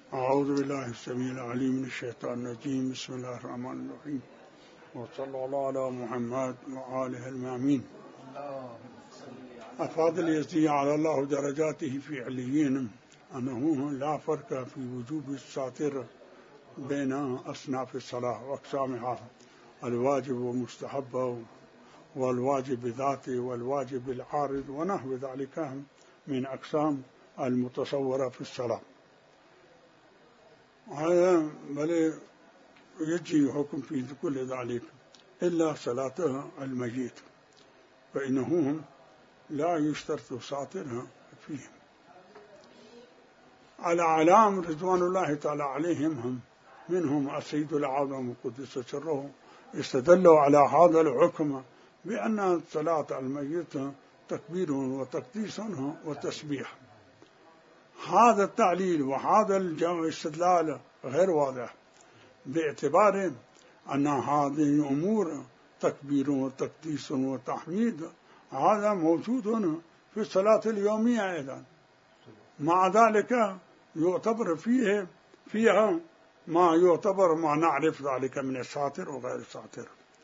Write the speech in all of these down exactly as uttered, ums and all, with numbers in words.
أعوذ بالله السميع العليم من الشيطان الرجيم. بسم الله الرحمن الرحيم، وصلى الله على محمد وآله المأمين. أفاضل يزدي على الله درجاته في عليين أنه لا فرق في وجوب الساتر بين أصناف الصلاة وأقسامها، الواجب والمستحب والواجب بذاته والواجب بالعارض ونحو ذلك من أقسام المتصورة في الصلاة. هذا بل يجي حكم في كل ذلك إلا صلاة الميت، فإنه لا يشترط ساترها فيهم. على علام رضوان الله تعالى عليهم هم منهم السيد الأعظم قدس سره استدلوا على هذا الحكم بأن صلاة الميت تكبير وتقديس وتسبيح. هذا التعليل وهذا الاستدلال غير واضح، باعتبار أن هذه أمور تكبير وتقديس وتحميد هذا موجود في الصلاة اليومية أيضا، مع ذلك يعتبر فيه فيها ما يعتبر ما نعرف ذلك من الساتر وغير الساتر.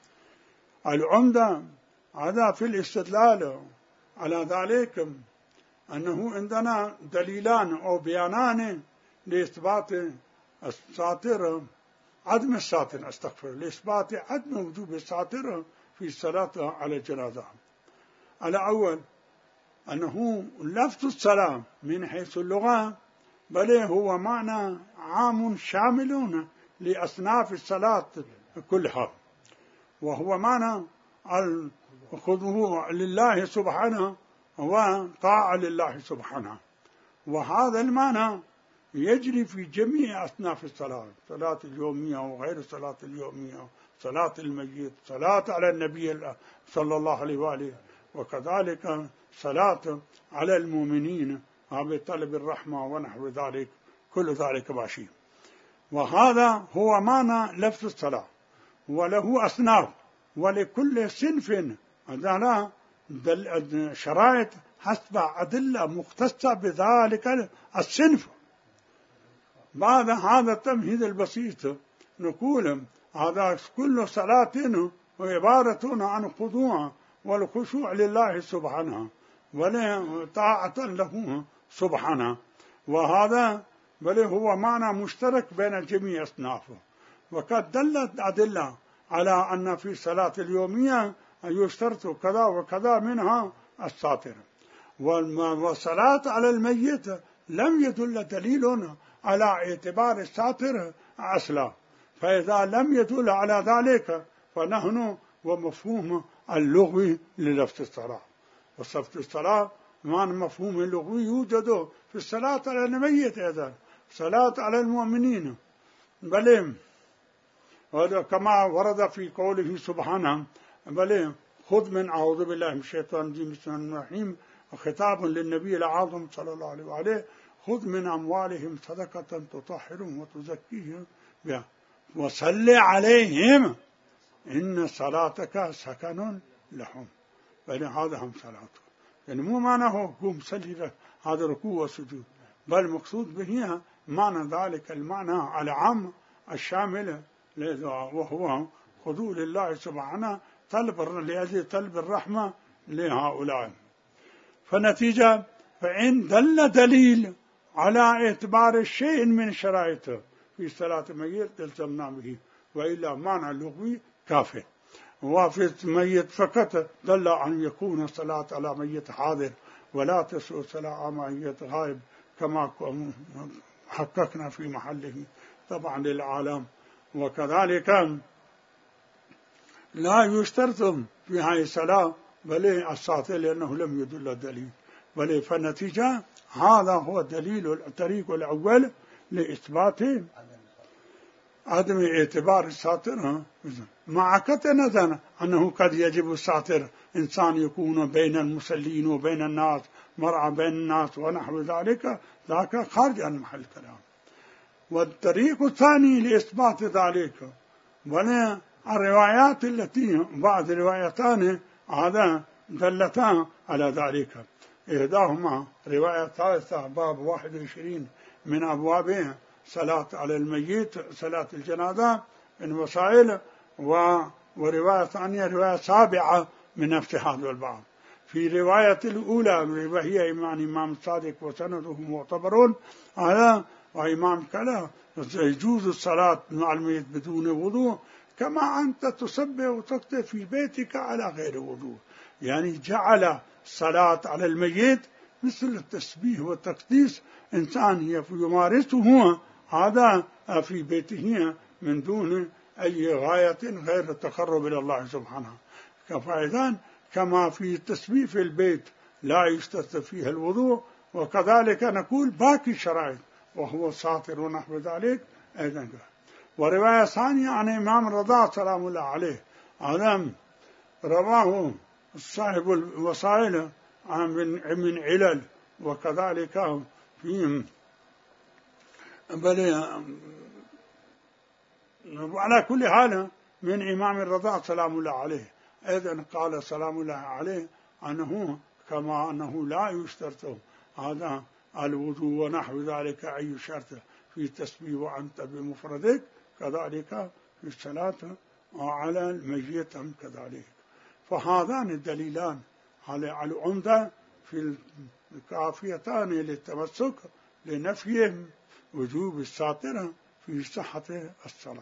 العمدة هذا في الاستدلال على ذلك أنه عندنا دليلان أو بيانان لإثبات الساتر عدم الساتر استغفر لإثبات عدم وجوب الساتر في الصلاة على الجنازة. الأول أنه لفظ الصلاة من حيث اللغة بل هو معنى عام شامل لأصناف الصلاة كلها، وهو معنى الخضوع لله سبحانه وطاعة لله سبحانه، وهذا المعنى يجري في جميع أصناف الصلاة، صلاة اليومية وغير صلاة اليومية، صلاة الميت، صلاة على النبي صلى الله عليه وآله، وكذلك صلاة على المؤمنين بطلب الرحمة ونحو ذلك، كل ذلك ماشي. وهذا هو معنى لفظ الصلاة، وله أصناف ولكل صنف عندنا شرائط حسب أدلة مختصة بذلك الصنف. بعد هذا التمهيد البسيط نقول هذا كل صلاة عبارة عن خضوع والخشوع لله سبحانه وطاعة له سبحانه، وهذا بل هو معنى مشترك بين جميع أصنافه. وقد دلت أدلة على أن في صلاة اليومية يشترط كذا وكذا منها الساتر، والصلاة على الميت لم يدل دليل على اعتبار الساتر أصلا، فإذا لم يدل على ذلك فنحن ومفهوم اللغوي للفظ الصلاة. وصفة الصلاة معنى مفهوم اللغوي يوجد في الصلاة على الميت أيضا، صلاة على المؤمنين، بل وهذا كما ورد في قوله سبحانه بل خذ من أعوذ بالله من الشيطان الرجيم بسم الله الرحمن الرحيم، خطاب للنبي الأعظم صلى الله عليه وآله، خذ من أموالهم صدقة تطهرهم وتزكيهم بها وصل عليهم إن صلاتك سكن لهم. بل هذا هم صلاته، يعني مو معناه قوم صلي هذا ركوع وسجود، بل مقصود به معنى ذلك المعنى العام الشامل وهو خضوع لله سبحانه طلب لأجل طلب الرحمة لهؤلاء. فنتيجة فإن دل دليل على اعتبار شيء من شرائطه في صلاة الميت التزمنا به، وإلا معنى اللغوي كافي. وفي الميت فقط دل أن يكون الصلاة على ميت حاضر، ولا تسوء صلاة على ميت غائب كما حققنا في محله طبعا للعالم. وكذلك لا يشترط في هذه الصلاة بل الساتر لأنه لم يدل دليل، بل فالنتيجة هذا هو الدليل الطريق الأول لإثبات عدم اعتبار الساتر، مع كتنة أنه قد يجب الساتر إنسان يكون بين المسلين وبين الناس، مرعى بين الناس ونحو ذلك، ذاك خارج عن محل الكلام. والطريق الثاني لإثبات ذلك ولا الروايات التي بعض الروايتان هذا دلتان على ذلك. إحداهما رواية ثالثة باب واحد وعشرين من أبوابه صلاة على الميت، صلاة الجنازة من وسائل، ورواية ثانية رواية سابعة من نفس هذا الباب. في رواية الأولى وهي إمام إمام الصادق وسنده معتبرون على وإمام كلا يجوز الصلاة مع الميت بدون وضوء كما أنت تسبح وتكتب في بيتك على غير وضوء. يعني جعل الصلاة على الميت مثل التسبيح والتقديس إنسان يمارسه هو هذا في بيته من دون أي غاية غير التقرب إلى الله سبحانه. فإذن كما في التسبيح في البيت لا يشترط فيه الوضوء، وكذلك نقول باقي الشرائط وهو ساطر ونحو ذلك أيضا. ورواية ثانية عن إمام الرضا سلام الله عليه عدم رواه صاحب الوسائل من علل، وكذلك في بل على كل حال من إمام الرضا سلام الله عليه أيضا قال سلام الله عليه أنه كما أنه لا يشترط هذا الوضوء ونحو ذلك أي شرط في التسبيح وأنت بمفردك، كذلك في الصلاة على الميت كذلك. فهذان الدليلان على العمدة في الكافيتان للتمسك لنفي وجوب الساطرة في صحة الصلاة.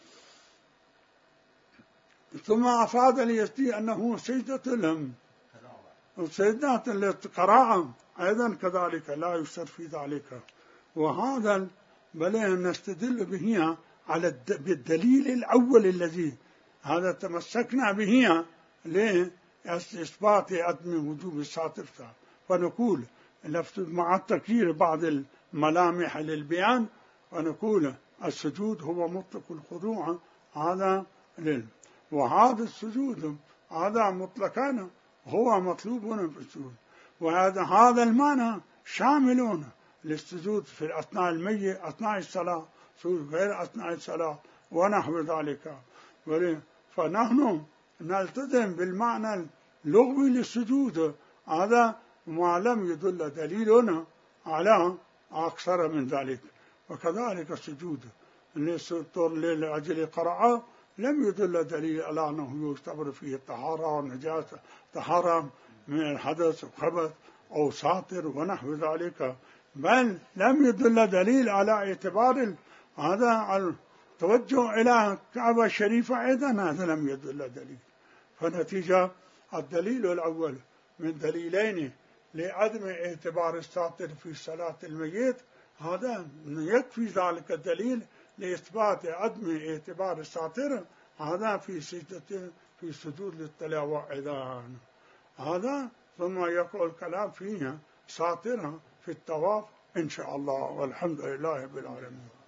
ثم أفاد اليزدي أنه سجدة لهم سجدة للقراءة أيضا كذلك لا يشترط في ذلك. وهذا بل نستدل به على بالدليل الأول الذي هذا تمسكنا به لإثبات عدم وجوب الساطر، فنقول مع التكرير بعض الملامح للبيان ونقول السجود هو مطلق الخضوع هذا لل وهذا السجود هذا مطلقا هو مطلوب في السجود، وهذا هذا المعنى شامل للسجود في أثناء الميت أثناء الصلاة غير أثناء الصلاة ونحو ذلك. فنحن نلتزم بالمعنى اللغوي للسجود هذا ما لم يدل دليلنا على أكثر من ذلك. وكذلك السجود لأجل قراءة لم يدل دليل على أنه يعتبر فيه الطهارة والنجاسة، طهارة من الحدث وخبث أو ساطر ونحو ذلك، بل لم يدل دليل على اعتبار هذا التوجه إلى الكعبة الشريفة أيضا، هذا لم يدل دليل. فنتيجة الدليل الأول من دليلين لعدم اعتبار الساطر في صلاة الميت، هذا يكفي ذلك الدليل لإثبات عدم اعتبار الساطر هذا في سجدة في سجود للتلاوة أيضا هذا. ثم يقول الكلام فيها ساطرة في الطواف إن شاء الله، والحمد لله رب العالمين.